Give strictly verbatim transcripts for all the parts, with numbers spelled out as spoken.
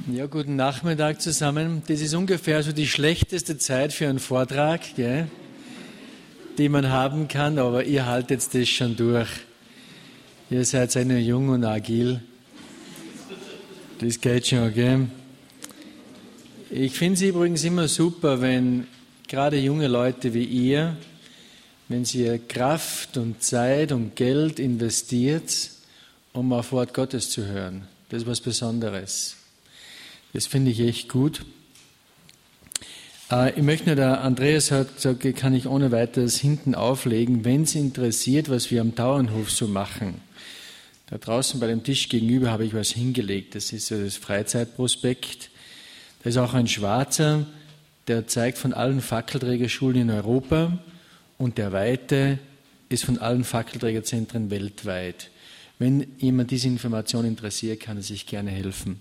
Ja, guten Nachmittag zusammen. Das ist ungefähr so die schlechteste Zeit für einen Vortrag, gell, die man haben kann, aber ihr haltet das schon durch. Ihr seid ja nur jung und agil. Das geht schon, gell? Ich finde es übrigens immer super, wenn gerade junge Leute wie ihr, wenn sie Kraft und Zeit und Geld investiert, um auf Wort Gottes zu hören. Das ist was Besonderes. Das finde ich echt gut. Äh, ich möchte nur, der Andreas hat gesagt, kann ich ohne weiteres hinten auflegen, wenn es interessiert, was wir am Tauernhof so machen. Da draußen bei dem Tisch gegenüber habe ich was hingelegt. Das ist so das Freizeitprospekt. Da ist auch ein schwarzer, der zeigt von allen Fackelträgerschulen in Europa und der weite ist von allen Fackelträgerzentren weltweit. Wenn jemand diese Information interessiert, kann er sich gerne helfen.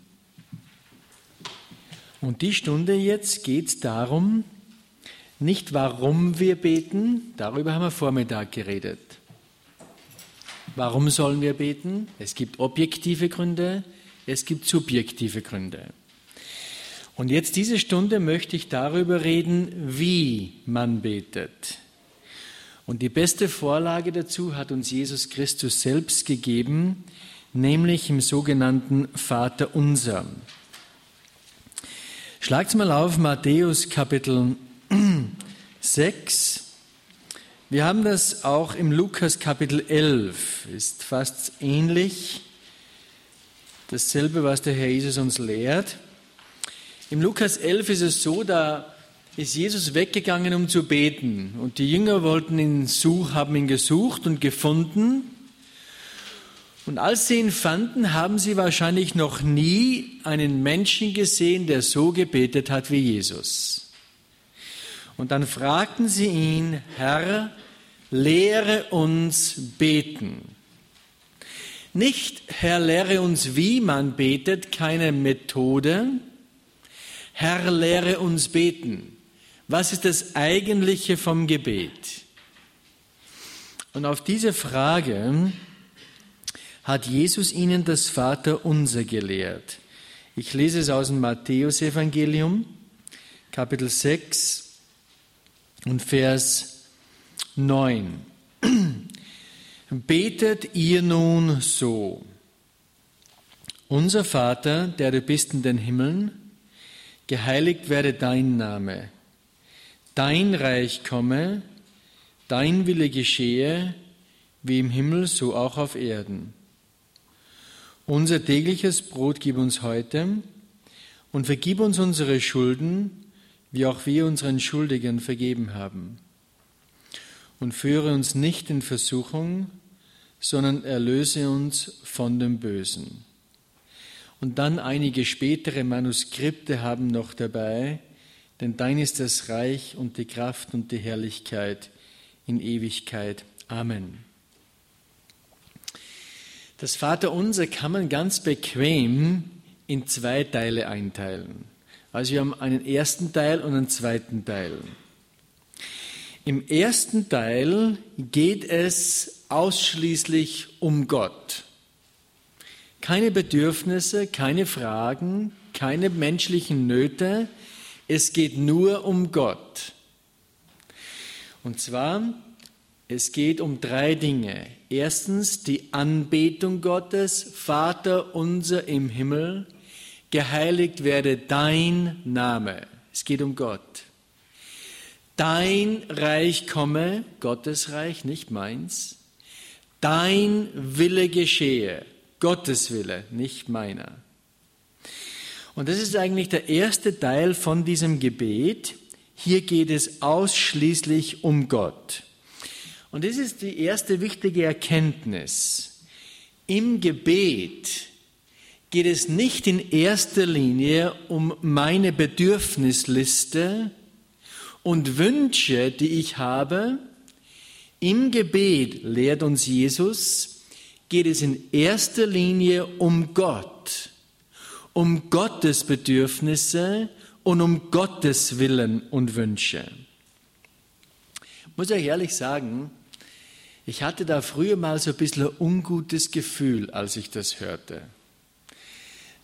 Und die Stunde jetzt geht es darum, nicht warum wir beten, darüber haben wir Vormittag geredet. Warum sollen wir beten? Es gibt objektive Gründe, es gibt subjektive Gründe. Und jetzt diese Stunde möchte ich darüber reden, wie man betet. Und die beste Vorlage dazu hat uns Jesus Christus selbst gegeben, nämlich im sogenannten Vaterunser. Schlagt mal auf Matthäus Kapitel sechs. Wir haben das auch im Lukas Kapitel elf. Ist fast ähnlich. Dasselbe, was der Herr Jesus uns lehrt. Im Lukas elf ist es so, da ist Jesus weggegangen, um zu beten. Und die Jünger wollten ihn suchen, haben ihn gesucht und gefunden. Und als sie ihn fanden, haben sie wahrscheinlich noch nie einen Menschen gesehen, der so gebetet hat wie Jesus. Und dann fragten sie ihn, Herr, lehre uns beten. Nicht, Herr, lehre uns, wie man betet, keine Methode. Herr, lehre uns beten. Was ist das Eigentliche vom Gebet? Und auf diese Frage hat Jesus ihnen das Vaterunser gelehrt. Ich lese es aus dem Matthäus-Evangelium, Kapitel sechs und Vers neun. Betet ihr nun so: Unser Vater, der du bist in den Himmeln, geheiligt werde dein Name, dein Reich komme, dein Wille geschehe, wie im Himmel, so auch auf Erden. Unser tägliches Brot gib uns heute und vergib uns unsere Schulden, wie auch wir unseren Schuldigern vergeben haben. Und führe uns nicht in Versuchung, sondern erlöse uns von dem Bösen. Und dann einige spätere Manuskripte haben noch dabei, denn dein ist das Reich und die Kraft und die Herrlichkeit in Ewigkeit. Amen. Das Vaterunser kann man ganz bequem in zwei Teile einteilen. Also wir haben einen ersten Teil und einen zweiten Teil. Im ersten Teil geht es ausschließlich um Gott. Keine Bedürfnisse, keine Fragen, keine menschlichen Nöte. Es geht nur um Gott. Und zwar, es geht um drei Dinge. Erstens die Anbetung Gottes, Vater unser im Himmel, geheiligt werde dein Name. Es geht um Gott. Dein Reich komme, Gottes Reich, nicht meins. Dein Wille geschehe, Gottes Wille, nicht meiner. Und das ist eigentlich der erste Teil von diesem Gebet. Hier geht es ausschließlich um Gott. Und das ist die erste wichtige Erkenntnis. Im Gebet geht es nicht in erster Linie um meine Bedürfnisliste und Wünsche, die ich habe. Im Gebet, lehrt uns Jesus, geht es in erster Linie um Gott, um Gottes Bedürfnisse und um Gottes Willen und Wünsche. Ich muss euch ehrlich sagen, ich hatte da früher mal so ein bisschen ein ungutes Gefühl, als ich das hörte.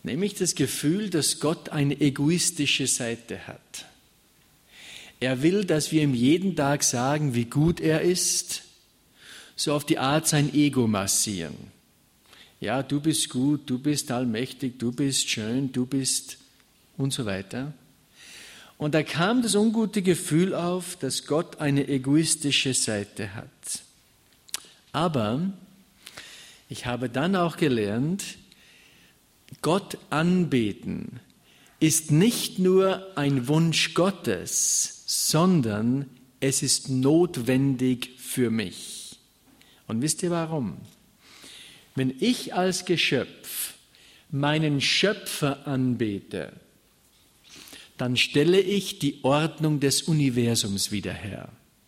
Nämlich das Gefühl, dass Gott eine egoistische Seite hat. Er will, dass wir ihm jeden Tag sagen, wie gut er ist, so auf die Art sein Ego massieren. Ja, du bist gut, du bist allmächtig, du bist schön, du bist und so weiter. Und da kam das ungute Gefühl auf, dass Gott eine egoistische Seite hat. Aber ich habe dann auch gelernt, Gott anbeten ist nicht nur ein Wunsch Gottes, sondern es ist notwendig für mich. Und wisst ihr warum? Wenn ich als Geschöpf meinen Schöpfer anbete, dann stelle ich die Ordnung des Universums wieder her.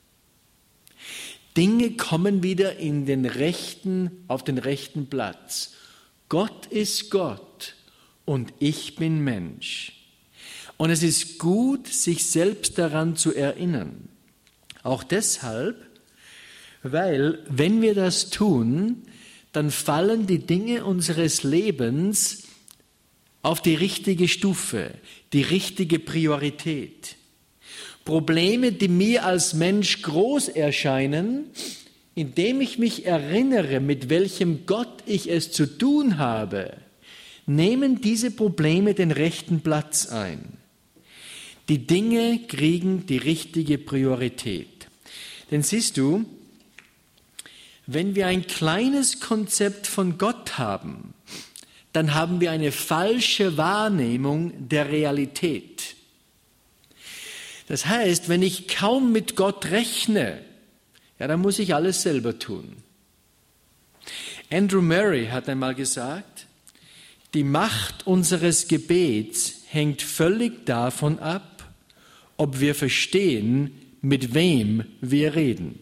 Dinge kommen wieder in den rechten, auf den rechten Platz. Gott ist Gott und ich bin Mensch. Und es ist gut, sich selbst daran zu erinnern. Auch deshalb, weil wenn wir das tun, dann fallen die Dinge unseres Lebens auf die richtige Stufe, die richtige Priorität. Probleme, die mir als Mensch groß erscheinen, indem ich mich erinnere, mit welchem Gott ich es zu tun habe, nehmen diese Probleme den rechten Platz ein. Die Dinge kriegen die richtige Priorität. Denn siehst du, wenn wir ein kleines Konzept von Gott haben, dann haben wir eine falsche Wahrnehmung der Realität. Das heißt, wenn ich kaum mit Gott rechne, ja, dann muss ich alles selber tun. Andrew Murray hat einmal gesagt, die Macht unseres Gebets hängt völlig davon ab, ob wir verstehen, mit wem wir reden.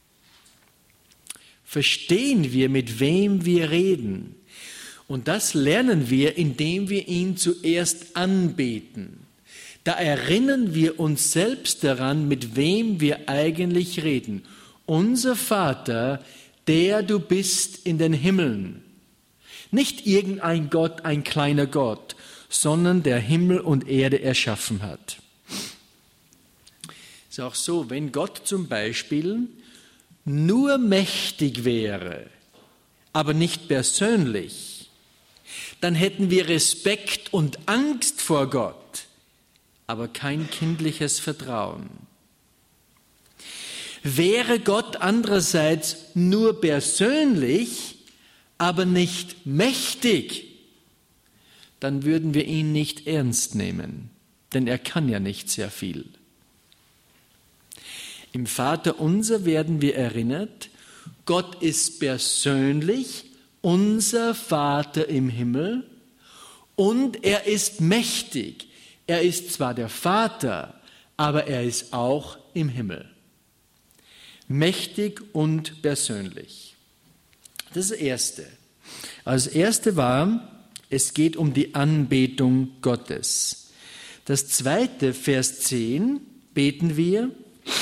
Verstehen wir, mit wem wir reden? Und das lernen wir, indem wir ihn zuerst anbeten. Da erinnern wir uns selbst daran, mit wem wir eigentlich reden. Unser Vater, der du bist in den Himmeln. Nicht irgendein Gott, ein kleiner Gott, sondern der Himmel und Erde erschaffen hat. Es ist auch so, wenn Gott zum Beispiel nur mächtig wäre, aber nicht persönlich, dann hätten wir Respekt und Angst vor Gott, aber kein kindliches Vertrauen. Wäre Gott andererseits nur persönlich, aber nicht mächtig, dann würden wir ihn nicht ernst nehmen, denn er kann ja nicht sehr viel. Im Vaterunser werden wir erinnert, Gott ist persönlich unser Vater im Himmel und er ist mächtig. Er ist zwar der Vater, aber er ist auch im Himmel. Mächtig und persönlich. Das ist das Erste. Also das Erste war, es geht um die Anbetung Gottes. Das Zweite, Vers zehn, beten wir,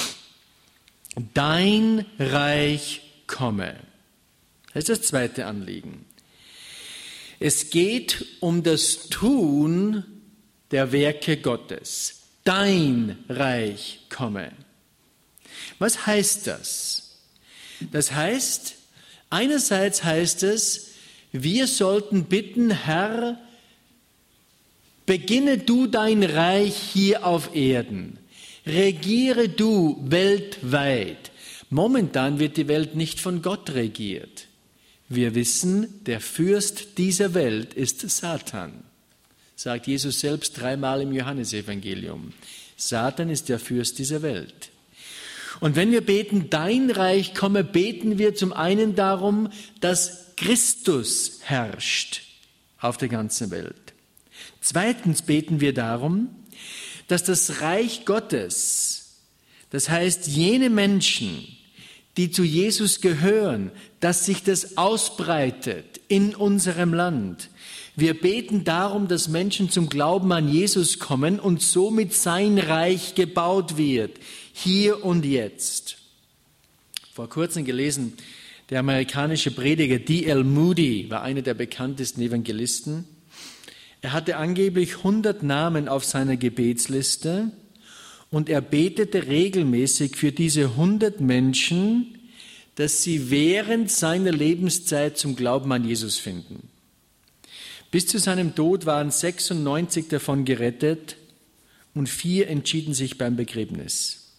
dein Reich komme. Das ist das zweite Anliegen. Es geht um das Tun der Werke Gottes. Dein Reich komme. Was heißt das? Das heißt, einerseits heißt es, wir sollten bitten, Herr, beginne du dein Reich hier auf Erden. Regiere du weltweit. Momentan wird die Welt nicht von Gott regiert. Wir wissen, der Fürst dieser Welt ist Satan, sagt Jesus selbst dreimal im Johannesevangelium. Satan ist der Fürst dieser Welt. Und wenn wir beten, dein Reich komme, beten wir zum einen darum, dass Christus herrscht auf der ganzen Welt. Zweitens beten wir darum, dass das Reich Gottes, das heißt jene Menschen, die zu Jesus gehören, dass sich das ausbreitet in unserem Land. Wir beten darum, dass Menschen zum Glauben an Jesus kommen und somit sein Reich gebaut wird, hier und jetzt. Vor kurzem gelesen, der amerikanische Prediger D L Moody war einer der bekanntesten Evangelisten. Er hatte angeblich hundert Namen auf seiner Gebetsliste und er betete regelmäßig für diese hundert Menschen, dass sie während seiner Lebenszeit zum Glauben an Jesus finden. Bis zu seinem Tod waren sechsundneunzig davon gerettet und vier entschieden sich beim Begräbnis.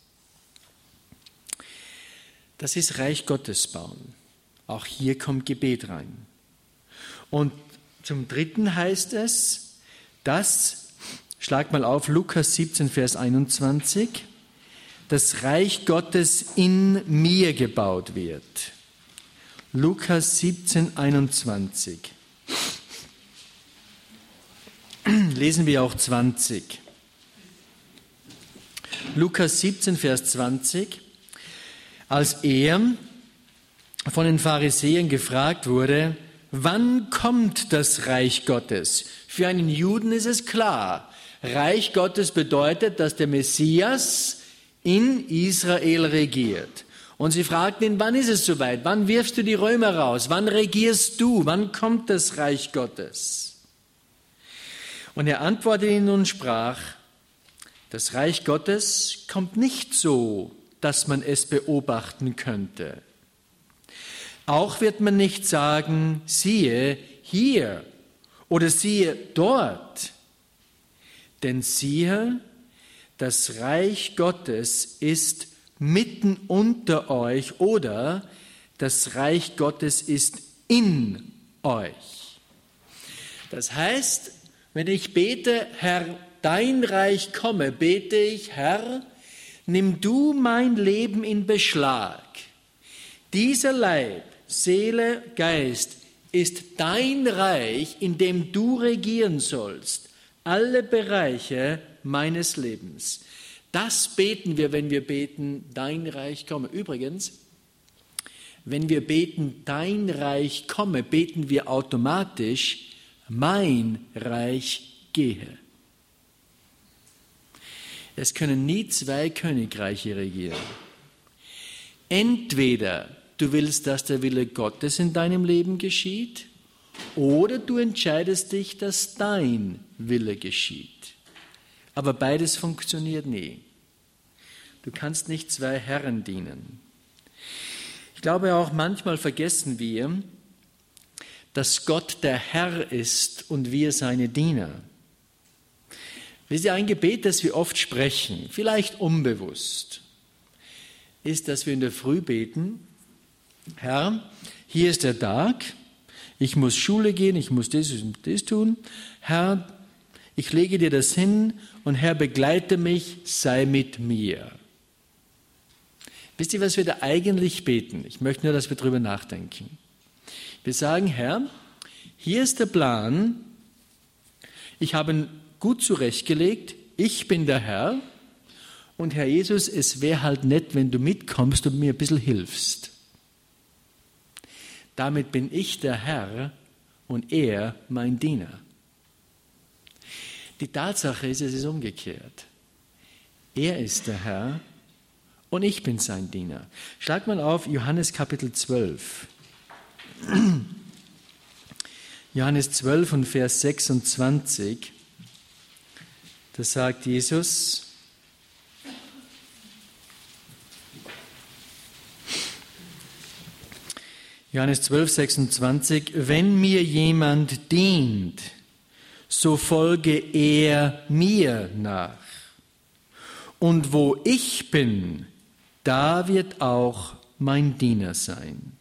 Das ist Reich Gottes bauen. Auch hier kommt Gebet rein. Und zum Dritten heißt es, dass, schlag mal auf, Lukas siebzehn, Vers einundzwanzig, das Reich Gottes in mir gebaut wird. Lukas siebzehn, einundzwanzig. Lesen wir auch zwanzig. Lukas siebzehn, Vers zwanzig. Als er von den Pharisäern gefragt wurde, wann kommt das Reich Gottes? Für einen Juden ist es klar. Reich Gottes bedeutet, dass der Messias in Israel regiert. Und sie fragten ihn, wann ist es soweit? Wann wirfst du die Römer raus? Wann regierst du? Wann kommt das Reich Gottes? Und er antwortete ihnen und sprach, das Reich Gottes kommt nicht so, dass man es beobachten könnte. Auch wird man nicht sagen, siehe hier oder siehe dort. Denn siehe, das Reich Gottes ist mitten unter euch oder das Reich Gottes ist in euch. Das heißt, wenn ich bete, Herr, dein Reich komme, bete ich, Herr, nimm du mein Leben in Beschlag. Dieser Leib, Seele, Geist ist dein Reich, in dem du regieren sollst. Alle Bereiche meines Lebens. Das beten wir, wenn wir beten, dein Reich komme. Übrigens, wenn wir beten, dein Reich komme, beten wir automatisch, mein Reich gehe. Es können nie zwei Königreiche regieren. Entweder du willst, dass der Wille Gottes in deinem Leben geschieht, oder du entscheidest dich, dass dein Wille geschieht. Aber beides funktioniert nie. Du kannst nicht zwei Herren dienen. Ich glaube auch, manchmal vergessen wir, dass Gott der Herr ist und wir seine Diener. Wisst ihr, ein Gebet, das wir oft sprechen, vielleicht unbewusst, ist, dass wir in der Früh beten, Herr, hier ist der Tag, ich muss Schule gehen, ich muss das und das tun. Herr, ich lege dir das hin und Herr, begleite mich, sei mit mir. Wisst ihr, was wir da eigentlich beten? Ich möchte nur, dass wir darüber nachdenken. Wir sagen, Herr, hier ist der Plan, ich habe ihn gut zurechtgelegt, ich bin der Herr und Herr Jesus, es wäre halt nett, wenn du mitkommst und mir ein bisschen hilfst. Damit bin ich der Herr und er mein Diener. Die Tatsache ist, es ist umgekehrt. Er ist der Herr und ich bin sein Diener. Schlag mal auf Johannes Kapitel zwölf. Johannes zwölf und Vers sechsundzwanzig. Da sagt Jesus, Johannes zwölf, sechsundzwanzig, wenn mir jemand dient, so folge er mir nach. Und wo ich bin, da wird auch mein Diener sein.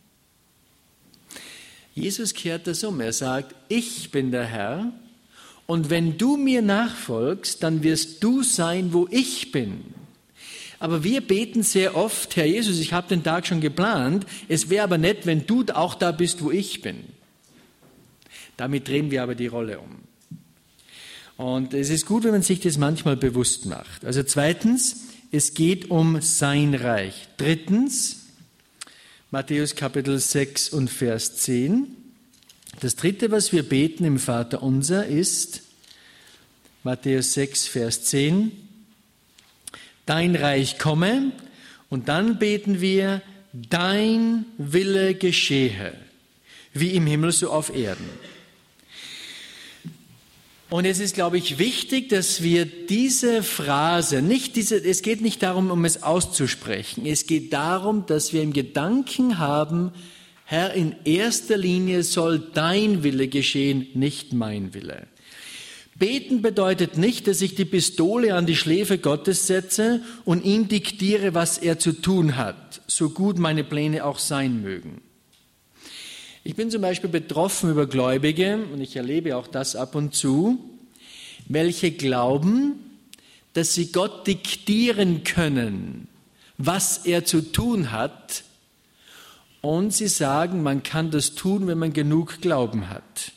Jesus kehrt das um. Er sagt, ich bin der Herr und wenn du mir nachfolgst, dann wirst du sein, wo ich bin. Aber wir beten sehr oft, Herr Jesus, ich habe den Tag schon geplant, es wäre aber nett, wenn du auch da bist, wo ich bin. Damit drehen wir aber die Rolle um. Und es ist gut, wenn man sich das manchmal bewusst macht. Also zweitens, es geht um sein Reich. Drittens, Matthäus Kapitel sechs und Vers zehn. Das dritte, was wir beten im Vaterunser, ist Matthäus sechs, Vers zehn. Dein Reich komme, und dann beten wir, dein Wille geschehe, wie im Himmel so auf Erden. Und es ist, glaube ich, wichtig, dass wir diese Phrase, nicht diese, es geht nicht darum, um es auszusprechen, es geht darum, dass wir im Gedanken haben, Herr, in erster Linie soll dein Wille geschehen, nicht mein Wille. Beten bedeutet nicht, dass ich die Pistole an die Schläfe Gottes setze und ihm diktiere, was er zu tun hat, so gut meine Pläne auch sein mögen. Ich bin zum Beispiel betroffen über Gläubige, und ich erlebe auch das ab und zu, welche glauben, dass sie Gott diktieren können, was er zu tun hat, und sie sagen, man kann das tun, wenn man genug Glauben hat.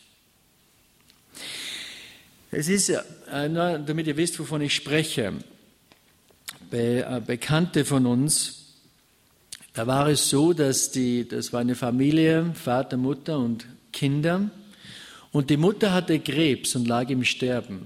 Es ist, äh, nur damit ihr wisst, wovon ich spreche, Be, äh, Bekannte von uns, da war es so, dass die, das war eine Familie, Vater, Mutter und Kinder, und die Mutter hatte Krebs und lag im Sterben.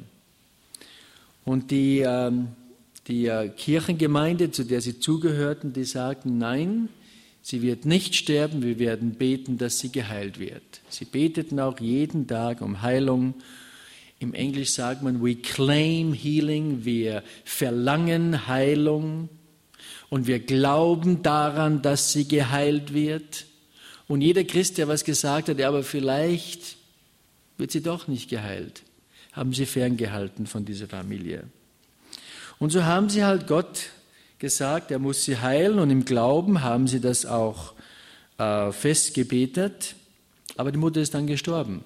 Und die, äh, die äh, Kirchengemeinde, zu der sie zugehörten, die sagten, nein, sie wird nicht sterben, wir werden beten, dass sie geheilt wird. Sie beteten auch jeden Tag um Heilung. Im Englisch sagt man, we claim healing, wir verlangen Heilung und wir glauben daran, dass sie geheilt wird. Und jeder Christ, der was gesagt hat, ja, aber vielleicht wird sie doch nicht geheilt, haben sie ferngehalten von dieser Familie. Und so haben sie halt Gott gesagt, er muss sie heilen, und im Glauben haben sie das auch äh, festgebetet, aber die Mutter ist dann gestorben.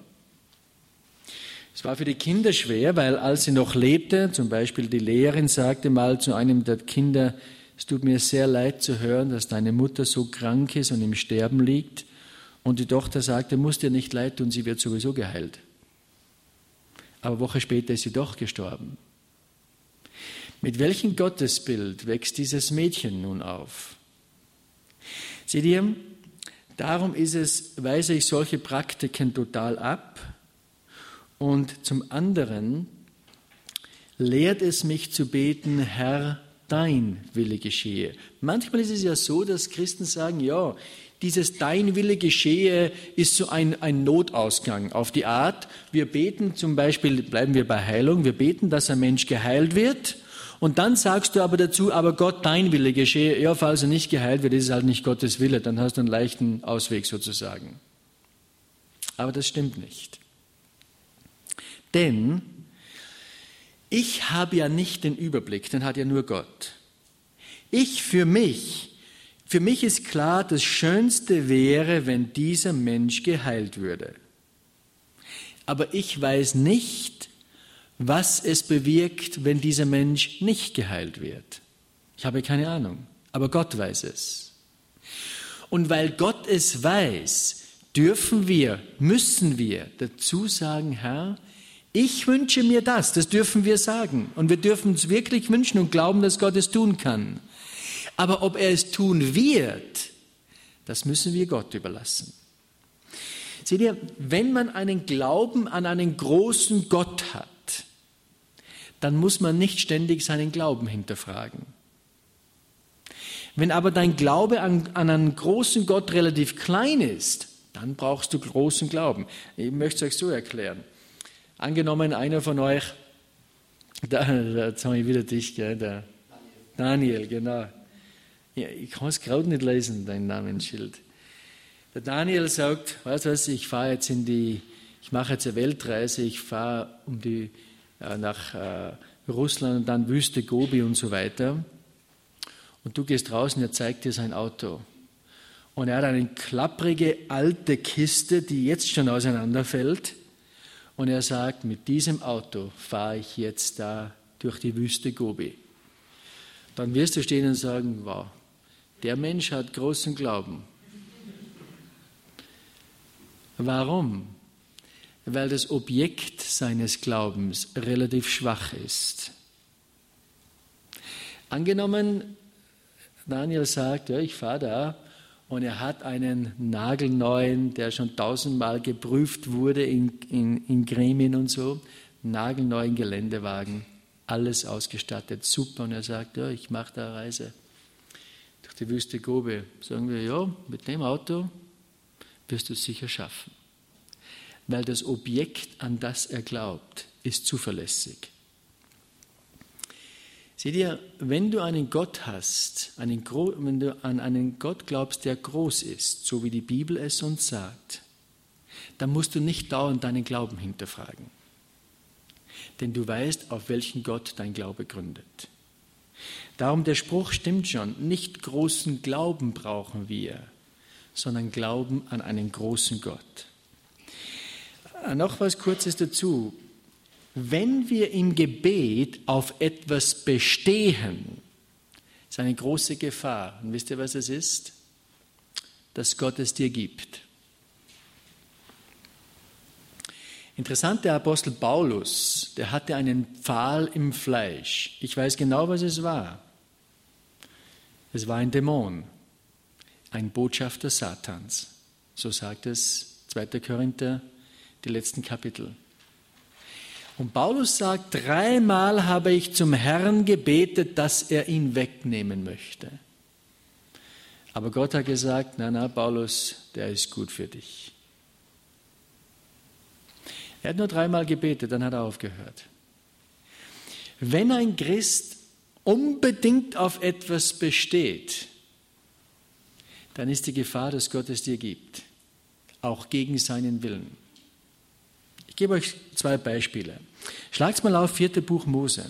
Es war für die Kinder schwer, weil als sie noch lebte, zum Beispiel die Lehrerin sagte mal zu einem der Kinder, es tut mir sehr leid zu hören, dass deine Mutter so krank ist und im Sterben liegt. Und die Tochter sagte, muss dir nicht leid tun, sie wird sowieso geheilt. Aber eine Woche später ist sie doch gestorben. Mit welchem Gottesbild wächst dieses Mädchen nun auf? Seht ihr, darum ist es, weise ich solche Praktiken total ab. Und zum anderen lehrt es mich zu beten, Herr, dein Wille geschehe. Manchmal ist es ja so, dass Christen sagen, ja, dieses dein Wille geschehe ist so ein, ein Notausgang auf die Art, wir beten zum Beispiel, bleiben wir bei Heilung, wir beten, dass ein Mensch geheilt wird, und dann sagst du aber dazu, aber Gott, dein Wille geschehe. Ja, falls er nicht geheilt wird, ist es halt nicht Gottes Wille, dann hast du einen leichten Ausweg sozusagen. Aber das stimmt nicht. Denn ich habe ja nicht den Überblick, den hat ja nur Gott. Ich für mich, für mich ist klar, das Schönste wäre, wenn dieser Mensch geheilt würde. Aber ich weiß nicht, was es bewirkt, wenn dieser Mensch nicht geheilt wird. Ich habe keine Ahnung, aber Gott weiß es. Und weil Gott es weiß, dürfen wir, müssen wir dazu sagen, Herr, ich wünsche mir das, das dürfen wir sagen. Und wir dürfen es wirklich wünschen und glauben, dass Gott es tun kann. Aber ob er es tun wird, das müssen wir Gott überlassen. Seht ihr, wenn man einen Glauben an einen großen Gott hat, dann muss man nicht ständig seinen Glauben hinterfragen. Wenn aber dein Glaube an, an einen großen Gott relativ klein ist, dann brauchst du großen Glauben. Ich möchte es euch so erklären. Angenommen, einer von euch, da, da jetzt habe ich wieder dich, gell, der Daniel, Daniel genau. Ja, ich kann es gerade nicht lesen, dein Namensschild. Der Daniel sagt, weißt du was, ich fahre jetzt in die, ich mache jetzt eine Weltreise, ich fahre um die, äh, nach äh, Russland und dann Wüste Gobi und so weiter. Und du gehst raus und er zeigt dir sein Auto. Und er hat eine klapprige alte Kiste, die jetzt schon auseinanderfällt. Und er sagt, mit diesem Auto fahre ich jetzt da durch die Wüste Gobi. Dann wirst du stehen und sagen, wow, der Mensch hat großen Glauben. Warum? Weil das Objekt seines Glaubens relativ schwach ist. Angenommen, Daniel sagt, ja, ich fahre da, und er hat einen nagelneuen, der schon tausendmal geprüft wurde in, in, in Gremien und so, nagelneuen Geländewagen, alles ausgestattet, super. Und er sagt, ja, ich mache da eine Reise durch die Wüste Gobi. Sagen wir, ja, mit dem Auto wirst du es sicher schaffen. weil das Objekt, an das er glaubt, ist zuverlässig. Seht ihr, wenn du einen Gott hast, einen, wenn du an einen Gott glaubst, der groß ist, so wie die Bibel es uns sagt, dann musst du nicht dauernd deinen Glauben hinterfragen. Denn du weißt, auf welchen Gott dein Glaube gründet. Darum der Spruch stimmt schon, nicht großen Glauben brauchen wir, sondern Glauben an einen großen Gott. Noch was Kurzes dazu. Wenn wir im Gebet auf etwas bestehen, ist eine große Gefahr. Und wisst ihr, was es ist? Dass Gott es dir gibt. Interessant, der Apostel Paulus, der hatte einen Pfahl im Fleisch. Ich weiß genau, was es war. Es war ein Dämon, ein Botschafter Satans. So sagt es zweiter Korinther, die letzten Kapitel. Und Paulus sagt, dreimal habe ich zum Herrn gebetet, dass er ihn wegnehmen möchte. Aber Gott hat gesagt, na, na, Paulus, der ist gut für dich. Er hat nur dreimal gebetet, dann hat er aufgehört. Wenn ein Christ unbedingt auf etwas besteht, dann ist die Gefahr, dass Gott es dir gibt, auch gegen seinen Willen. Ich gebe euch zwei Beispiele. Schlagt mal auf, vierte Buch Mose.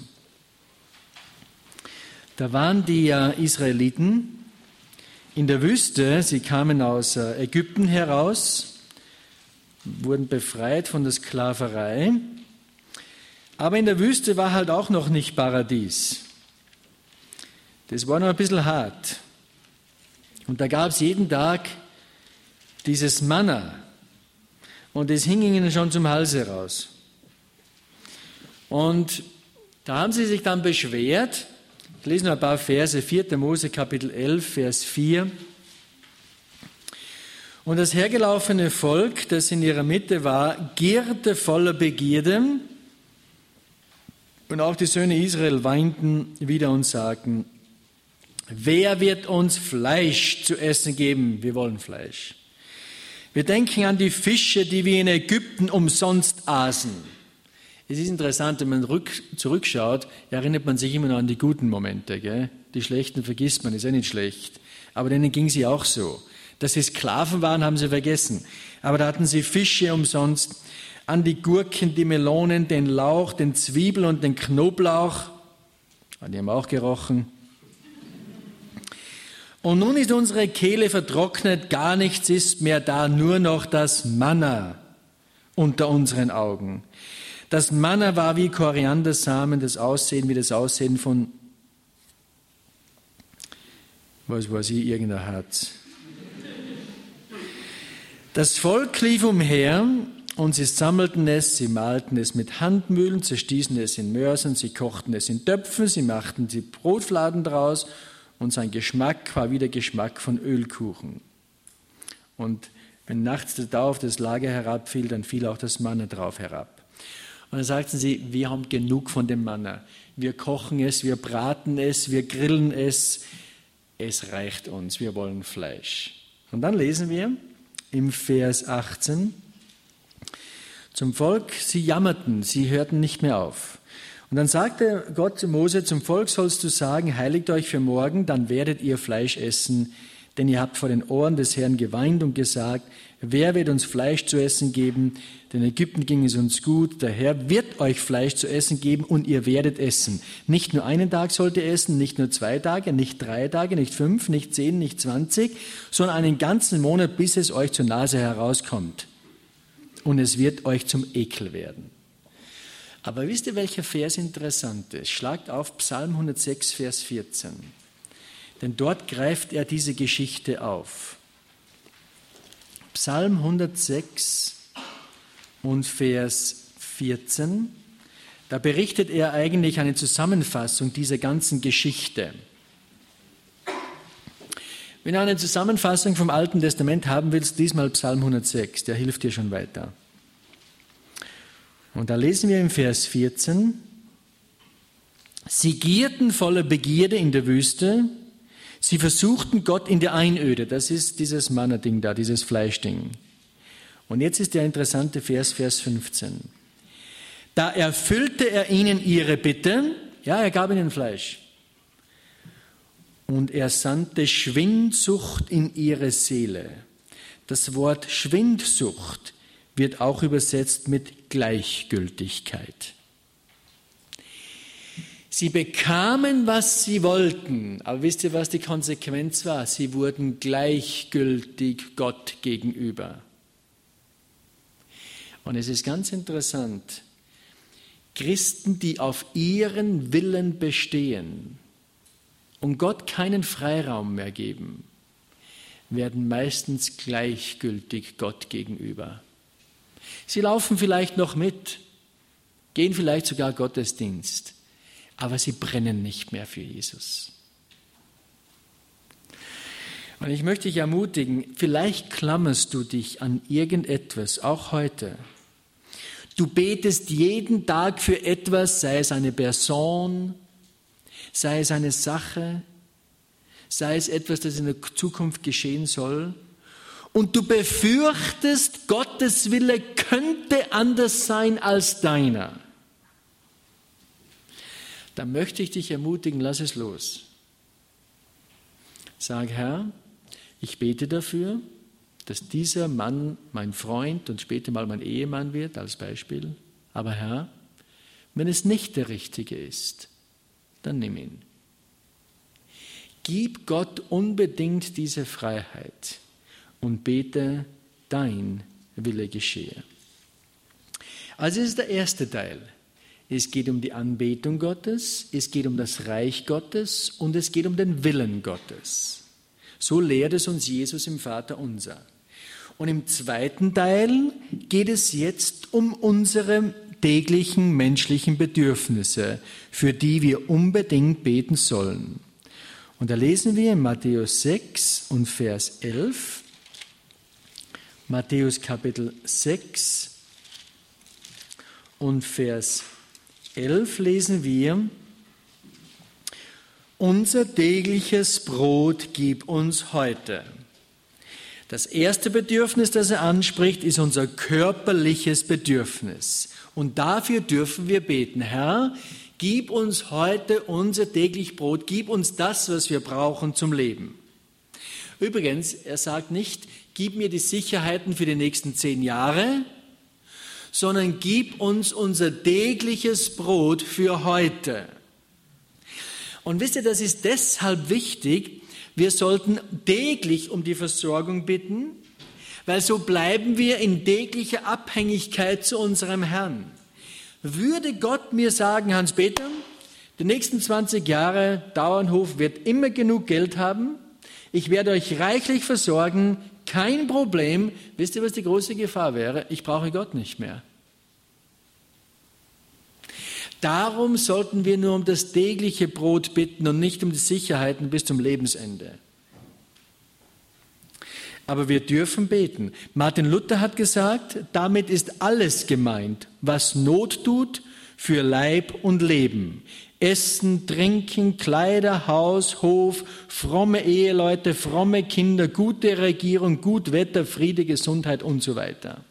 Da waren die Israeliten in der Wüste, sie kamen aus Ägypten heraus, wurden befreit von der Sklaverei, aber in der Wüste war halt auch noch nicht Paradies. Das war noch ein bisschen hart. Und da gab es jeden Tag dieses Manna. Und es hing ihnen schon zum Hals heraus. Und da haben sie sich dann beschwert. Ich lese noch ein paar Verse. vierter Mose Kapitel elf, Vers vier. Und das hergelaufene Volk, das in ihrer Mitte war, gierte voller Begierde. Und auch die Söhne Israel weinten wieder und sagten, wer wird uns Fleisch zu essen geben? Wir wollen Fleisch. Wir denken an die Fische, die wir in Ägypten umsonst aßen. Es ist interessant, wenn man rück, zurückschaut, erinnert man sich immer noch an die guten Momente. Gell? Die schlechten vergisst man, ist ja nicht schlecht. Aber denen ging es ja auch so. Dass sie Sklaven waren, haben sie vergessen. Aber da hatten sie Fische umsonst. An die Gurken, die Melonen, den Lauch, den Zwiebel und den Knoblauch. Die haben auch gerochen. Und nun ist unsere Kehle vertrocknet, gar nichts ist mehr da, nur noch das Manna unter unseren Augen. Das Manna war wie Koriandersamen, das Aussehen wie das Aussehen von, was weiß ich, irgendein Harz. Das Volk lief umher und sie sammelten es, sie mahlten es mit Handmühlen, zerstießen es in Mörsern, sie kochten es in Töpfen, sie machten die Brotfladen draus und sein Geschmack war wie der Geschmack von Ölkuchen. Und wenn nachts der Tau auf das Lager herabfiel, dann fiel auch das Manna drauf herab. Und dann sagten sie, wir haben genug von dem Manna. Wir kochen es, wir braten es, wir grillen es. Es reicht uns, wir wollen Fleisch. Und dann lesen wir im Vers achtzehn, zum Volk, sie jammerten, sie hörten nicht mehr auf. Und dann sagte Gott zu Mose, zum Volk sollst du sagen, heiligt euch für morgen, dann werdet ihr Fleisch essen, denn ihr habt vor den Ohren des Herrn geweint und gesagt, wer wird uns Fleisch zu essen geben? Denn in Ägypten ging es uns gut, der Herr wird euch Fleisch zu essen geben und ihr werdet essen. Nicht nur einen Tag sollt ihr essen, nicht nur zwei Tage, nicht drei Tage, nicht fünf, nicht zehn, nicht zwanzig, sondern einen ganzen Monat, bis es euch zur Nase herauskommt. Und es wird euch zum Ekel werden. Aber wisst ihr, welcher Vers interessant ist? Schlagt auf Psalm hundertsechs, Vers vierzehn. Denn dort greift er diese Geschichte auf. Psalm hundertsechs und Vers vierzehn. Da berichtet er eigentlich eine Zusammenfassung dieser ganzen Geschichte. Wenn du eine Zusammenfassung vom Alten Testament haben willst, diesmal Psalm hundertsechs, der hilft dir schon weiter. Und da lesen wir im Vers vierzehn, sie gierten voller Begierde in der Wüste, sie versuchten Gott in der Einöde, das ist dieses Manna-Ding da, dieses Fleischding. Und jetzt ist der interessante Vers, Vers fünfzehn. Da erfüllte er ihnen ihre Bitte, ja, er gab ihnen Fleisch. Und er sandte Schwindsucht in ihre Seele. Das Wort Schwindsucht wird auch übersetzt mit Gleichgültigkeit. Sie bekamen, was sie wollten, aber wisst ihr, was die Konsequenz war? Sie wurden gleichgültig Gott gegenüber. Und es ist ganz interessant, Christen, die auf ihren Willen bestehen und Gott keinen Freiraum mehr geben, werden meistens gleichgültig Gott gegenüber. Sie laufen vielleicht noch mit, gehen vielleicht sogar Gottesdienst, aber sie brennen nicht mehr für Jesus. Und ich möchte dich ermutigen, vielleicht klammerst du dich an irgendetwas, auch heute. Du betest jeden Tag für etwas, sei es eine Person, sei es eine Sache, sei es etwas, das in der Zukunft geschehen soll. Und du befürchtest, Gottes Wille könnte anders sein als deiner. Dann möchte ich dich ermutigen, lass es los. Sag, Herr, ich bete dafür, dass dieser Mann mein Freund und später mal mein Ehemann wird, als Beispiel. Aber Herr, wenn es nicht der Richtige ist, dann nimm ihn. Gib Gott unbedingt diese Freiheit und bete, dein Wille geschehe. Also das ist der erste Teil. Es geht um die Anbetung Gottes, es geht um das Reich Gottes und es geht um den Willen Gottes. So lehrt es uns Jesus im Vaterunser. Und im zweiten Teil geht es jetzt um unsere täglichen menschlichen Bedürfnisse, für die wir unbedingt beten sollen. Und da lesen wir in Matthäus sechs und Vers elf, Matthäus Kapitel sechs und Vers elf lesen wir, unser tägliches Brot gib uns heute. Das erste Bedürfnis, das er anspricht, ist unser körperliches Bedürfnis. Und dafür dürfen wir beten, Herr, gib uns heute unser tägliches Brot, gib uns das, was wir brauchen zum Leben. Übrigens, er sagt nicht, gib mir die Sicherheiten für die nächsten zehn Jahre, sondern gib uns unser tägliches Brot für heute. Und wisst ihr, das ist deshalb wichtig, wir sollten täglich um die Versorgung bitten, weil so bleiben wir in täglicher Abhängigkeit zu unserem Herrn. Würde Gott mir sagen, Hans-Peter, die nächsten zwanzig Jahre Dauernhof wird immer genug Geld haben, ich werde euch reichlich versorgen, kein Problem. Wisst ihr, was die große Gefahr wäre? Ich brauche Gott nicht mehr. Darum sollten wir nur um das tägliche Brot bitten und nicht um die Sicherheiten bis zum Lebensende. Aber wir dürfen beten. Martin Luther hat gesagt, damit ist alles gemeint, was Not tut für Leib und Leben. Essen, Trinken, Kleider, Haus, Hof, fromme Eheleute, fromme Kinder, gute Regierung, gut Wetter, Friede, Gesundheit und so weiter.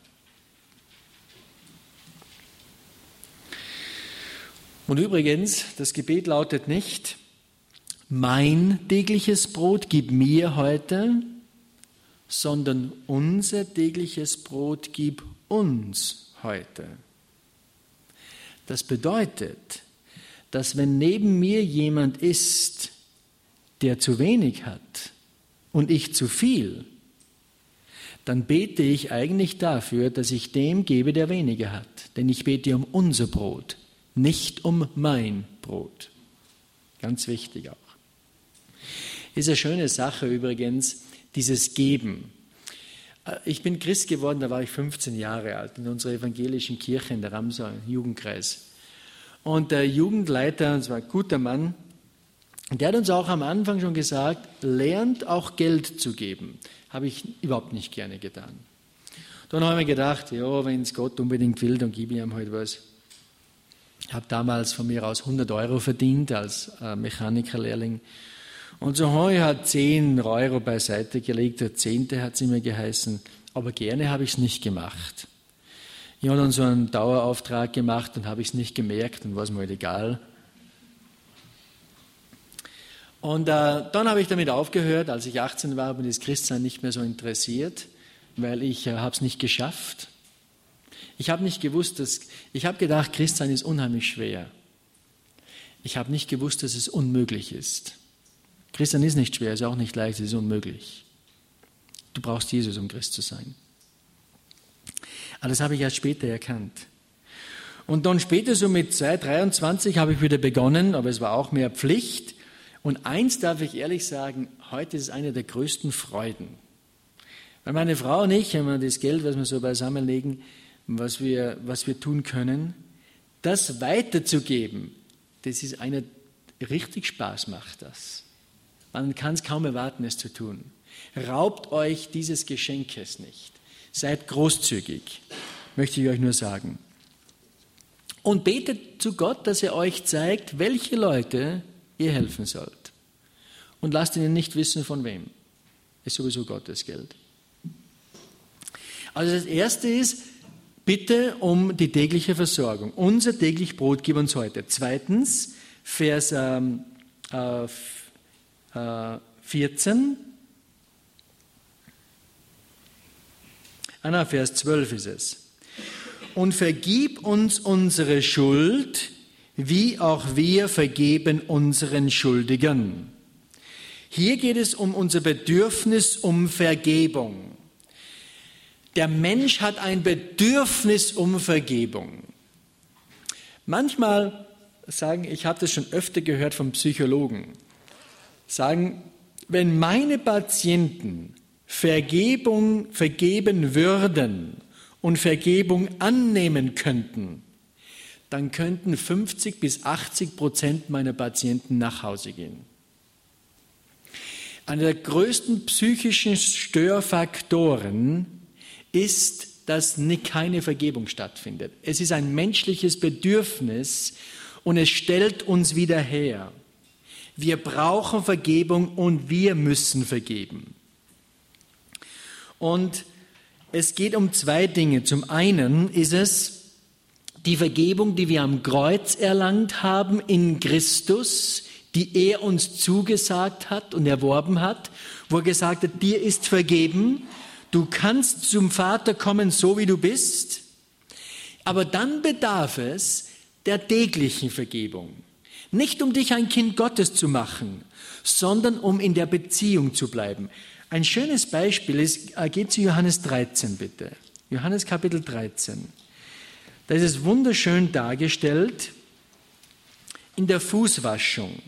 Und übrigens, das Gebet lautet nicht, mein tägliches Brot gib mir heute, sondern unser tägliches Brot gib uns heute. Das bedeutet, dass wenn neben mir jemand ist, der zu wenig hat und ich zu viel, dann bete ich eigentlich dafür, dass ich dem gebe, der weniger hat. Denn ich bete um unser Brot, nicht um mein Brot. Ganz wichtig auch. Ist eine schöne Sache übrigens, dieses Geben. Ich bin Christ geworden, da war ich fünfzehn Jahre alt, in unserer evangelischen Kirche in der Ramsau, im Jugendkreis. Und der Jugendleiter, das war ein guter Mann, der hat uns auch am Anfang schon gesagt, lernt auch Geld zu geben. Habe ich überhaupt nicht gerne getan. Dann habe ich mir gedacht, ja, wenn es Gott unbedingt will, dann gebe ich ihm halt was. Ich habe damals von mir aus hundert Euro verdient als äh, Mechanikerlehrling. Und so habe ich halt zehn Euro beiseite gelegt, der Zehnte hat es immer geheißen. aber gerne habe ich es nicht gemacht. Ich habe dann so einen Dauerauftrag gemacht und habe ich es nicht gemerkt und war es mir halt egal. Und äh, dann habe ich damit aufgehört, als ich achtzehn war, bin ich das Christsein nicht mehr so interessiert, weil ich äh, habe es nicht geschafft. Ich habe nicht gewusst, dass, ich habe gedacht, Christsein ist unheimlich schwer. Ich habe nicht gewusst, dass es unmöglich ist. Christsein ist nicht schwer, ist auch nicht leicht, es ist unmöglich. Du brauchst Jesus, um Christ zu sein. Aber das habe ich erst später erkannt. Und dann später, so mit zwei, dreiundzwanzig, habe ich wieder begonnen, aber es war auch mehr Pflicht. Und eins darf ich ehrlich sagen, heute ist es eine der größten Freuden. Weil meine Frau und ich, wenn wir das Geld, was wir so beisammenlegen, was wir, was wir tun können, das weiterzugeben, das ist eine, richtig Spaß macht das. Man kann es kaum erwarten, es zu tun. Raubt euch dieses Geschenkes nicht. Seid großzügig, möchte ich euch nur sagen. Und betet zu Gott, dass er euch zeigt, welche Leute ihr helfen sollt. Und lasst ihnen nicht wissen, von wem. Ist sowieso Gottes Geld. Also das Erste ist, bitte um die tägliche Versorgung. Unser täglich Brot gib uns heute. Zweitens, Vers ähm, äh, äh, vierzehn. Ah, na, Vers zwölf ist es. Und vergib uns unsere Schuld, wie auch wir vergeben unseren Schuldigern. Hier geht es um unser Bedürfnis um Vergebung. Der Mensch hat ein Bedürfnis um Vergebung. Manchmal sagen, ich habe das schon öfter gehört von Psychologen, sagen, wenn meine Patienten Vergebung vergeben würden und Vergebung annehmen könnten, dann könnten fünfzig bis achtzig Prozent meiner Patienten nach Hause gehen. Einer der größten psychischen Störfaktoren ist, dass keine Vergebung stattfindet. Es ist ein menschliches Bedürfnis und es stellt uns wieder her. Wir brauchen Vergebung und wir müssen vergeben. Und es geht um zwei Dinge. Zum einen ist es die Vergebung, die wir am Kreuz erlangt haben in Christus, die er uns zugesagt hat und erworben hat, wo er gesagt hat, dir ist vergeben, du kannst zum Vater kommen, so wie du bist, aber dann bedarf es der täglichen Vergebung. Nicht um dich ein Kind Gottes zu machen, sondern um in der Beziehung zu bleiben. Ein schönes Beispiel ist, geht zu Johannes dreizehn bitte. Johannes Kapitel dreizehn. Da ist es wunderschön dargestellt in der Fußwaschung.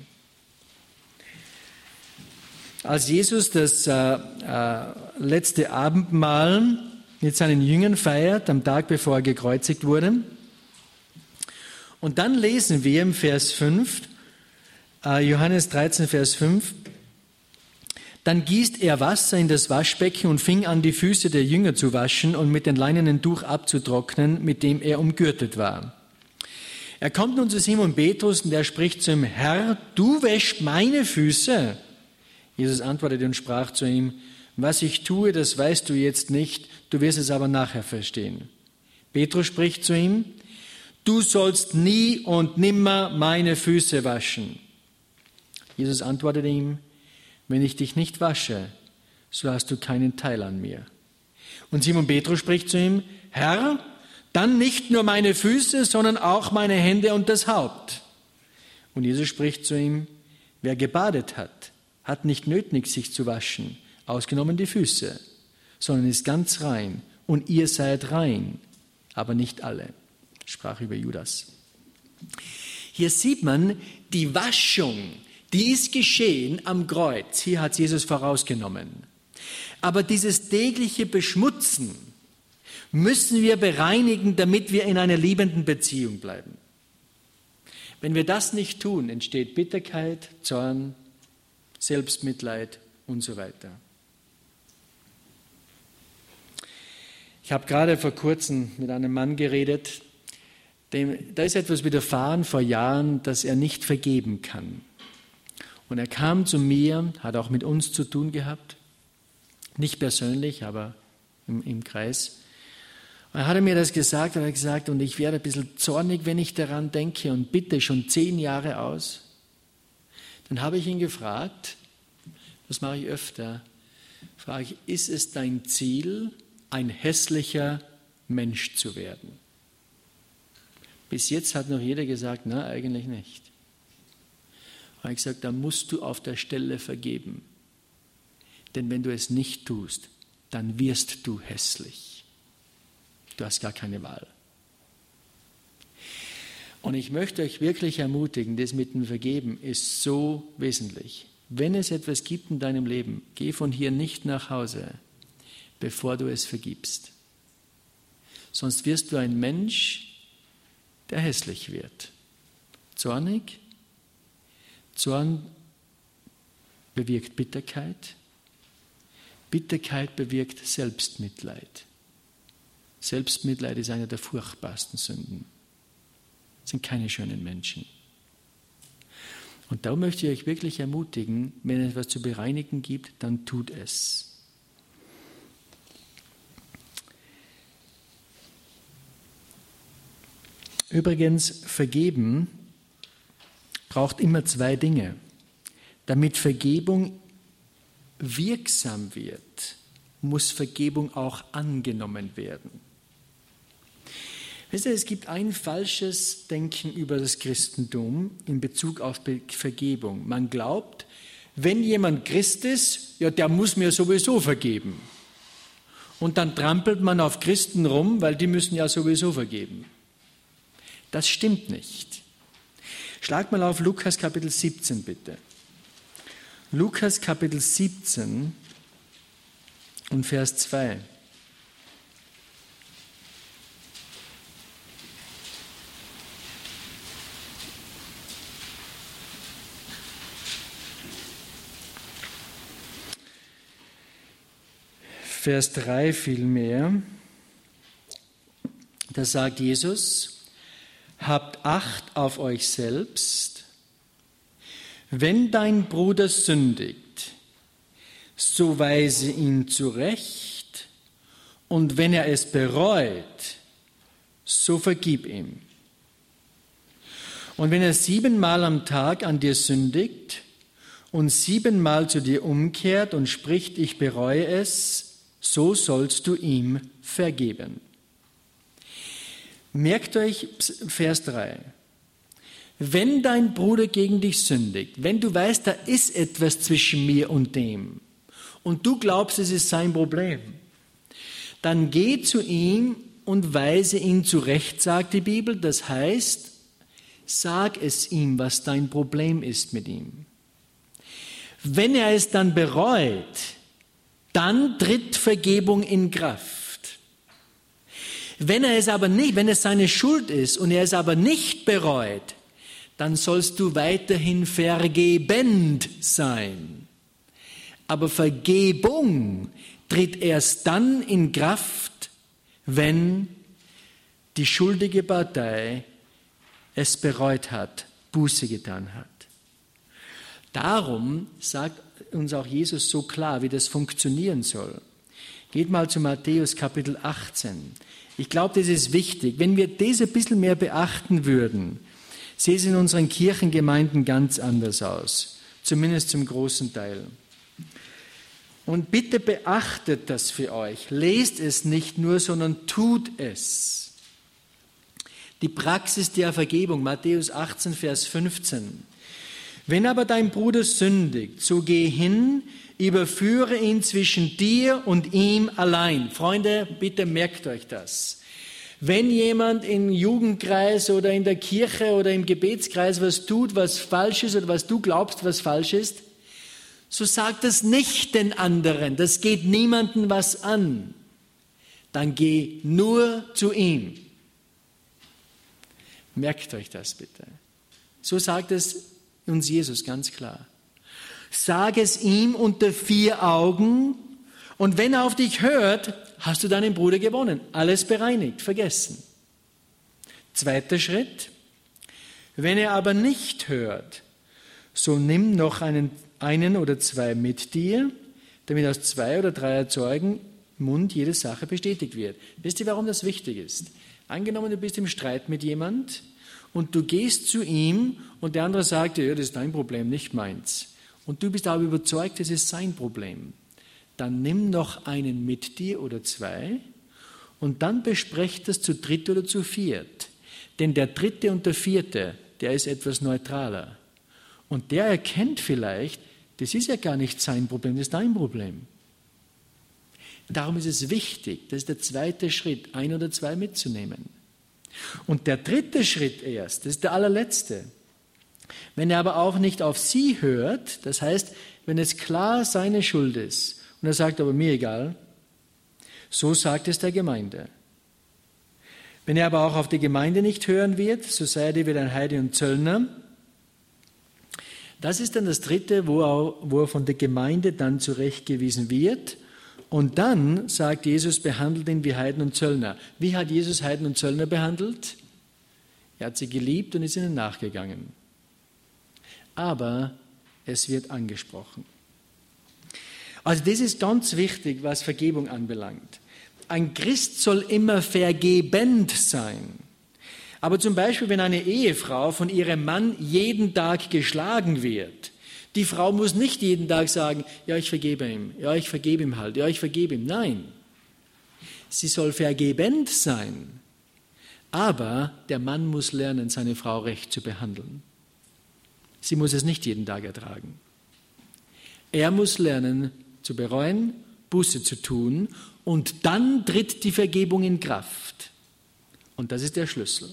Als Jesus das äh, äh, letzte Abendmahl mit seinen Jüngern feiert, am Tag bevor er gekreuzigt wurde. Und dann lesen wir im Vers fünf, äh, Johannes dreizehn, Vers fünf, dann gießt er Wasser in das Waschbecken und fing an, die Füße der Jünger zu waschen und mit dem leinenen Tuch abzutrocknen, mit dem er umgürtet war. Er kommt nun zu Simon Petrus und er spricht zu ihm, Herr, du wäschst meine Füße. Jesus antwortete und sprach zu ihm, was ich tue, das weißt du jetzt nicht, du wirst es aber nachher verstehen. Petrus spricht zu ihm, du sollst nie und nimmer meine Füße waschen. Jesus antwortete ihm, wenn ich dich nicht wasche, so hast du keinen Teil an mir. Und Simon Petrus spricht zu ihm, Herr, dann nicht nur meine Füße, sondern auch meine Hände und das Haupt. Und Jesus spricht zu ihm, wer gebadet hat, hat nicht nötig, sich zu waschen, ausgenommen die Füße, sondern ist ganz rein. Und ihr seid rein, aber nicht alle. Sprach über Judas. Hier sieht man die Waschung, die ist geschehen am Kreuz. Hier hat Jesus vorausgenommen. Aber dieses tägliche Beschmutzen müssen wir bereinigen, damit wir in einer liebenden Beziehung bleiben. Wenn wir das nicht tun, entsteht Bitterkeit, Zorn, Selbstmitleid und so weiter. Ich habe gerade vor kurzem mit einem Mann geredet, dem, da ist etwas widerfahren vor Jahren, das er nicht vergeben kann. Und er kam zu mir, hat auch mit uns zu tun gehabt, nicht persönlich, aber im, im Kreis. Und dann hat er mir das gesagt, und er hat gesagt, und ich werde ein bisschen zornig, wenn ich daran denke, und bitte schon zehn Jahre aus. Dann habe ich ihn gefragt, das mache ich öfter, frage ich, ist es dein Ziel, ein hässlicher Mensch zu werden? Bis jetzt hat noch jeder gesagt, na, eigentlich nicht. Da habe ich gesagt, dann musst du auf der Stelle vergeben. Denn wenn du es nicht tust, dann wirst du hässlich. Du hast gar keine Wahl. Und ich möchte euch wirklich ermutigen, das mit dem Vergeben ist so wesentlich. Wenn es etwas gibt in deinem Leben, geh von hier nicht nach Hause, bevor du es vergibst. Sonst wirst du ein Mensch, der hässlich wird. Zornig. Zorn bewirkt Bitterkeit. Bitterkeit bewirkt Selbstmitleid. Selbstmitleid ist eine der furchtbarsten Sünden. Das sind keine schönen Menschen. Und da möchte ich euch wirklich ermutigen, wenn es etwas zu bereinigen gibt, dann tut es. Übrigens, vergeben braucht immer zwei Dinge. Damit Vergebung wirksam wird, muss Vergebung auch angenommen werden. Wisst ihr, es gibt ein falsches Denken über das Christentum in Bezug auf Vergebung. Man glaubt, wenn jemand Christ ist, ja, der muss mir sowieso vergeben. Und dann trampelt man auf Christen rum, weil die müssen ja sowieso vergeben. Das stimmt nicht. Schlag mal auf Lukas Kapitel siebzehn bitte. Lukas Kapitel siebzehn und Vers zwei. Vers drei vielmehr, da sagt Jesus, habt Acht auf euch selbst. Wenn dein Bruder sündigt, so weise ihn zurecht, und wenn er es bereut, so vergib ihm. Und wenn er siebenmal am Tag an dir sündigt und siebenmal zu dir umkehrt und spricht, ich bereue es, so sollst du ihm vergeben. Merkt euch Vers drei. Wenn dein Bruder gegen dich sündigt, wenn du weißt, da ist etwas zwischen mir und dem und du glaubst, es ist sein Problem, dann geh zu ihm und weise ihn zurecht, sagt die Bibel. Das heißt, sag es ihm, was dein Problem ist mit ihm. Wenn er es dann bereut, dann tritt Vergebung in Kraft. Wenn er es aber nicht, wenn es seine Schuld ist und er es aber nicht bereut, dann sollst du weiterhin vergebend sein. Aber Vergebung tritt erst dann in Kraft, wenn die schuldige Partei es bereut hat, Buße getan hat. Darum sagt uns auch Jesus so klar, wie das funktionieren soll. Geht mal zu Matthäus Kapitel achtzehn. Ich glaube, das ist wichtig. Wenn wir das ein bisschen mehr beachten würden, sähe es in unseren Kirchengemeinden ganz anders aus. Zumindest zum großen Teil. Und bitte beachtet das für euch. Lest es nicht nur, sondern tut es. Die Praxis der Vergebung, Matthäus achtzehn, Vers fünfzehn. Wenn aber dein Bruder sündigt, so geh hin, überführe ihn zwischen dir und ihm allein. Freunde, bitte merkt euch das. Wenn jemand im Jugendkreis oder in der Kirche oder im Gebetskreis was tut, was falsch ist oder was du glaubst, was falsch ist, so sag das nicht den anderen. Das geht niemandem was an. Dann geh nur zu ihm. Merkt euch das bitte. So sagt es uns Jesus ganz klar. Sag es ihm unter vier Augen und wenn er auf dich hört, hast du deinen Bruder gewonnen. Alles bereinigt, vergessen. Zweiter Schritt. Wenn er aber nicht hört, so nimm noch einen, einen oder zwei mit dir, damit aus zwei oder drei Zeugen Mund jede Sache bestätigt wird. Wisst ihr, warum das wichtig ist? Angenommen, du bist im Streit mit jemand und du gehst zu ihm und der andere sagt dir, ja, das ist dein Problem, nicht meins. Und du bist aber überzeugt, das ist sein Problem. Dann nimm noch einen mit dir oder zwei und dann besprecht das zu dritt oder zu viert. Denn der dritte und der vierte, der ist etwas neutraler. Und der erkennt vielleicht, das ist ja gar nicht sein Problem, das ist dein Problem. Darum ist es wichtig, das ist der zweite Schritt, ein oder zwei mitzunehmen. Und der dritte Schritt erst, das ist der allerletzte. Wenn er aber auch nicht auf sie hört, das heißt, wenn es klar seine Schuld ist, und er sagt, aber mir egal, so sagt es der Gemeinde. Wenn er aber auch auf die Gemeinde nicht hören wird, so sei er wieder ein Heide und Zöllner. Das ist dann das Dritte, wo er, wo er von der Gemeinde dann zurechtgewiesen wird. Und dann sagt Jesus, behandelt ihn wie Heiden und Zöllner. Wie hat Jesus Heiden und Zöllner behandelt? Er hat sie geliebt und ist ihnen nachgegangen. Aber es wird angesprochen. Also das ist ganz wichtig, was Vergebung anbelangt. Ein Christ soll immer vergebend sein. Aber zum Beispiel, wenn eine Ehefrau von ihrem Mann jeden Tag geschlagen wird, die Frau muss nicht jeden Tag sagen, ja, ich vergebe ihm, ja, ich vergebe ihm halt, ja, ich vergebe ihm. Nein, sie soll vergebend sein. Aber der Mann muss lernen, seine Frau recht zu behandeln. Sie muss es nicht jeden Tag ertragen. Er muss lernen, zu bereuen, Buße zu tun und dann tritt die Vergebung in Kraft. Und das ist der Schlüssel.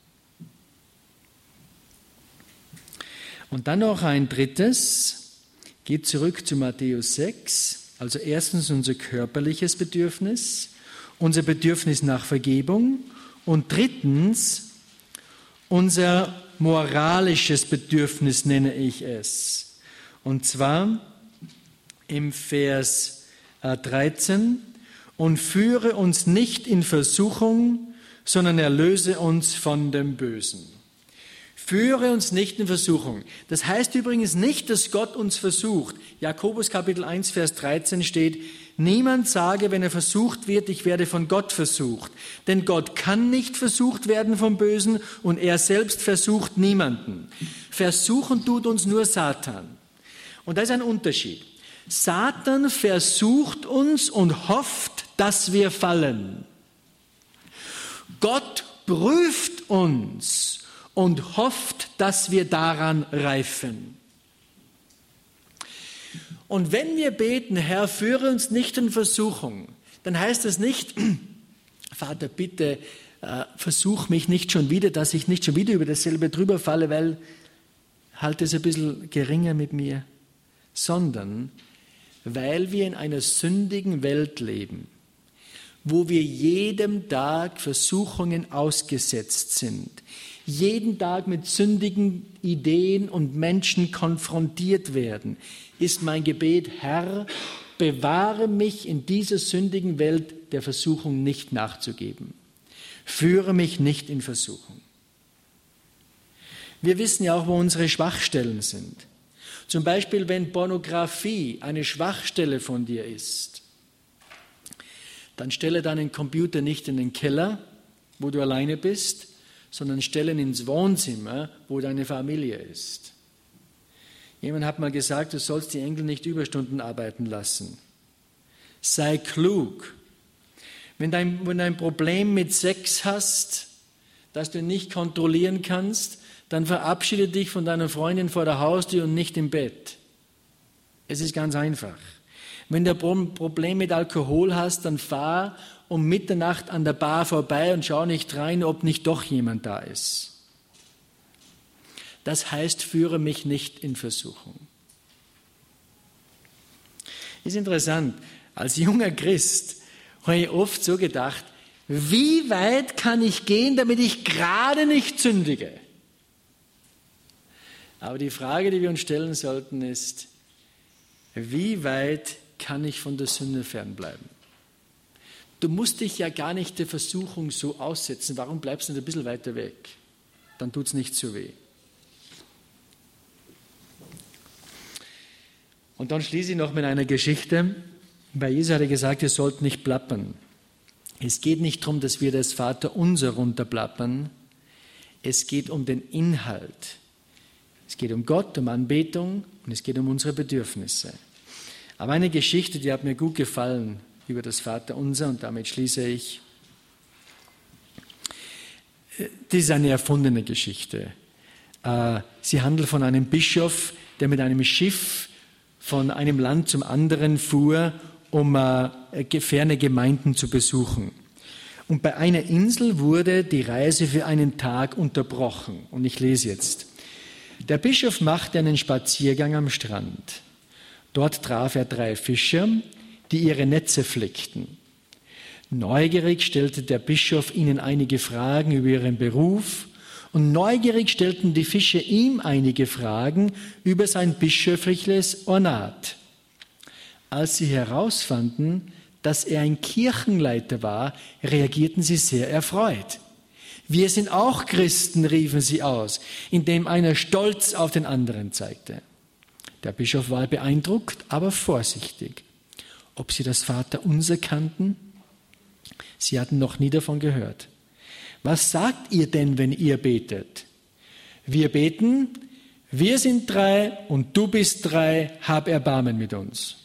Und dann noch ein drittes, geht zurück zu Matthäus sechs, also erstens unser körperliches Bedürfnis, unser Bedürfnis nach Vergebung und drittens unser moralisches Bedürfnis, nenne ich es. Und zwar im Vers dreizehn, und führe uns nicht in Versuchung, sondern erlöse uns von dem Bösen. Führe uns nicht in Versuchung. Das heißt übrigens nicht, dass Gott uns versucht. Jakobus Kapitel eins, Vers dreizehn steht, niemand sage, wenn er versucht wird, ich werde von Gott versucht. Denn Gott kann nicht versucht werden vom Bösen und er selbst versucht niemanden. Versuchen tut uns nur Satan. Und da ist ein Unterschied. Satan versucht uns und hofft, dass wir fallen. Gott prüft uns und hofft, dass wir daran reifen. Und wenn wir beten, Herr, führe uns nicht in Versuchung, dann heißt das nicht, Vater, bitte äh, versuch mich nicht schon wieder, dass ich nicht schon wieder über dasselbe drüber falle, weil halt es ein bisschen geringer mit mir, sondern weil wir in einer sündigen Welt leben, wo wir jedem Tag Versuchungen ausgesetzt sind, jeden Tag mit sündigen Ideen und Menschen konfrontiert werden, ist mein Gebet, Herr, bewahre mich in dieser sündigen Welt der Versuchung nicht nachzugeben. Führe mich nicht in Versuchung. Wir wissen ja auch, wo unsere Schwachstellen sind. Zum Beispiel, wenn Pornografie eine Schwachstelle von dir ist, dann stelle deinen Computer nicht in den Keller, wo du alleine bist, sondern stelle ihn ins Wohnzimmer, wo deine Familie ist. Jemand hat mal gesagt, du sollst die Enkel nicht Überstunden arbeiten lassen. Sei klug. Wenn du ein, wenn du ein Problem mit Sex hast, das du nicht kontrollieren kannst, dann verabschiede dich von deiner Freundin vor der Haustür und nicht im Bett. Es ist ganz einfach. Wenn du ein Problem mit Alkohol hast, dann fahr um Mitternacht an der Bar vorbei und schau nicht rein, ob nicht doch jemand da ist. Das heißt, führe mich nicht in Versuchung. Ist interessant, als junger Christ habe ich oft so gedacht, wie weit kann ich gehen, damit ich gerade nicht sündige? Aber die Frage, die wir uns stellen sollten, ist, wie weit kann ich von der Sünde fernbleiben? Du musst dich ja gar nicht der Versuchung so aussetzen. Warum bleibst du nicht ein bisschen weiter weg? Dann tut es nicht so weh. Und dann schließe ich noch mit einer Geschichte. Bei Jesus hat er gesagt, ihr sollt nicht plappern. Es geht nicht darum, dass wir das Vaterunser runterplappern. Es geht um den Inhalt. Es geht um Gott, um Anbetung und es geht um unsere Bedürfnisse. Aber eine Geschichte, die hat mir gut gefallen über das Vaterunser und damit schließe ich. Das ist eine erfundene Geschichte. Sie handelt von einem Bischof, der mit einem Schiff von einem Land zum anderen fuhr, um ferne Gemeinden zu besuchen. Und bei einer Insel wurde die Reise für einen Tag unterbrochen. Und ich lese jetzt. Der Bischof machte einen Spaziergang am Strand. Dort traf er drei Fischer, die ihre Netze flickten. Neugierig stellte der Bischof ihnen einige Fragen über ihren Beruf und neugierig stellten die Fische ihm einige Fragen über sein bischöfliches Ornat. Als sie herausfanden, dass er ein Kirchenleiter war, reagierten sie sehr erfreut. Wir sind auch Christen, riefen sie aus, indem einer stolz auf den anderen zeigte. Der Bischof war beeindruckt, aber vorsichtig. Ob sie das Vaterunser kannten? Sie hatten noch nie davon gehört. Was sagt ihr denn, wenn ihr betet? Wir beten, wir sind drei und du bist drei, hab Erbarmen mit uns.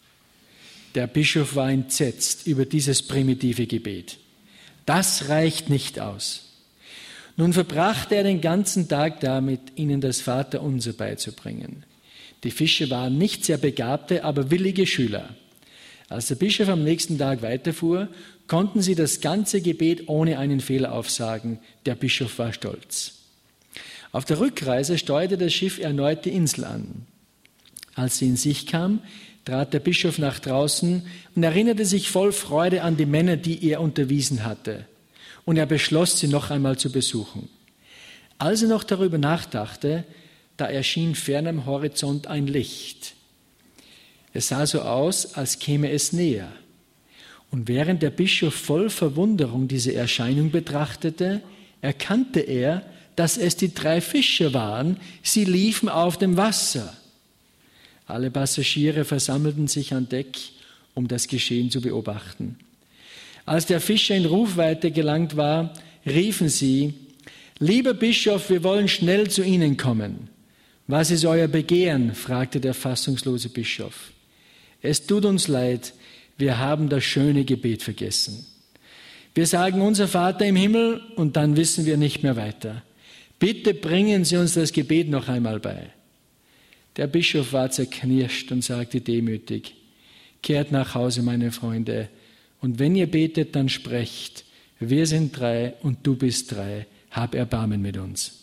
Der Bischof war entsetzt über dieses primitive Gebet. Das reicht nicht aus. Nun verbrachte er den ganzen Tag damit, ihnen das Vaterunser beizubringen. Die Fische waren nicht sehr begabte, aber willige Schüler. Als der Bischof am nächsten Tag weiterfuhr, konnten sie das ganze Gebet ohne einen Fehler aufsagen. Der Bischof war stolz. Auf der Rückreise steuerte das Schiff erneut die Insel an. Als sie in sich kam, trat der Bischof nach draußen und erinnerte sich voll Freude an die Männer, die er unterwiesen hatte. Und er beschloss, sie noch einmal zu besuchen. Als er noch darüber nachdachte, da erschien fern am Horizont ein Licht. Es sah so aus, als käme es näher. Und während der Bischof voll Verwunderung diese Erscheinung betrachtete, erkannte er, dass es die drei Fischer waren. Sie liefen auf dem Wasser. Alle Passagiere versammelten sich an Deck, um das Geschehen zu beobachten. Als der Fischer in Rufweite gelangt war, riefen sie: Lieber Bischof, wir wollen schnell zu Ihnen kommen. Was ist euer Begehren? Fragte der fassungslose Bischof. Es tut uns leid, wir haben das schöne Gebet vergessen. Wir sagen unser Vater im Himmel und dann wissen wir nicht mehr weiter. Bitte bringen Sie uns das Gebet noch einmal bei. Der Bischof war zerknirscht und sagte demütig: Kehrt nach Hause, meine Freunde, und wenn ihr betet, dann sprecht: Wir sind drei und du bist drei, hab Erbarmen mit uns.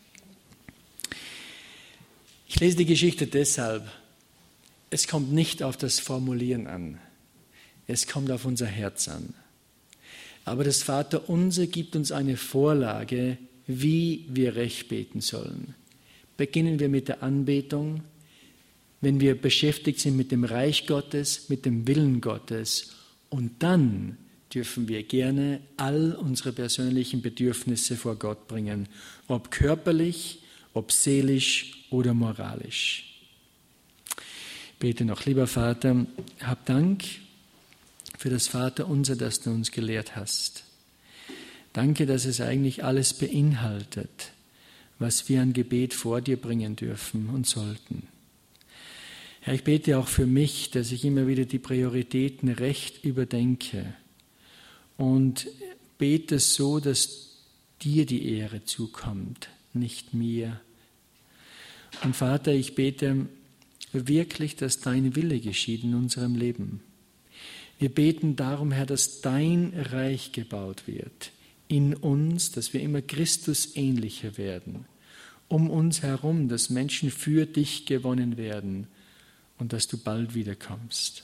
Ich lese die Geschichte deshalb. Es kommt nicht auf das Formulieren an. Es kommt auf unser Herz an. Aber das Vaterunser gibt uns eine Vorlage, wie wir recht beten sollen. Beginnen wir mit der Anbetung, wenn wir beschäftigt sind mit dem Reich Gottes, mit dem Willen Gottes. Und dann dürfen wir gerne all unsere persönlichen Bedürfnisse vor Gott bringen, ob körperlich, ob seelisch oder moralisch. Ich bete noch, lieber Vater, hab Dank für das Vaterunser, das du uns gelehrt hast. Danke, dass es eigentlich alles beinhaltet, was wir an Gebet vor dir bringen dürfen und sollten. Herr, ich bete auch für mich, dass ich immer wieder die Prioritäten recht überdenke und bete so, dass dir die Ehre zukommt, nicht mir. Und Vater, ich bete wirklich, dass dein Wille geschieht in unserem Leben. Wir beten darum, Herr, dass dein Reich gebaut wird in uns, dass wir immer Christus ähnlicher werden, um uns herum, dass Menschen für dich gewonnen werden und dass du bald wiederkommst.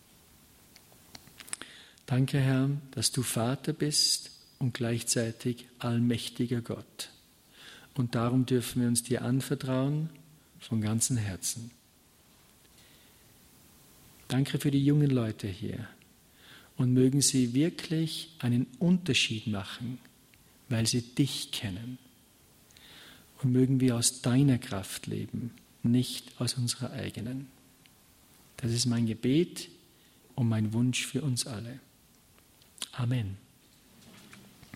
Danke, Herr, dass du Vater bist und gleichzeitig allmächtiger Gott. Und darum dürfen wir uns dir anvertrauen von ganzem Herzen. Danke für die jungen Leute hier. Und mögen sie wirklich einen Unterschied machen, weil sie dich kennen. Und mögen wir aus deiner Kraft leben, nicht aus unserer eigenen. Das ist mein Gebet und mein Wunsch für uns alle. Amen.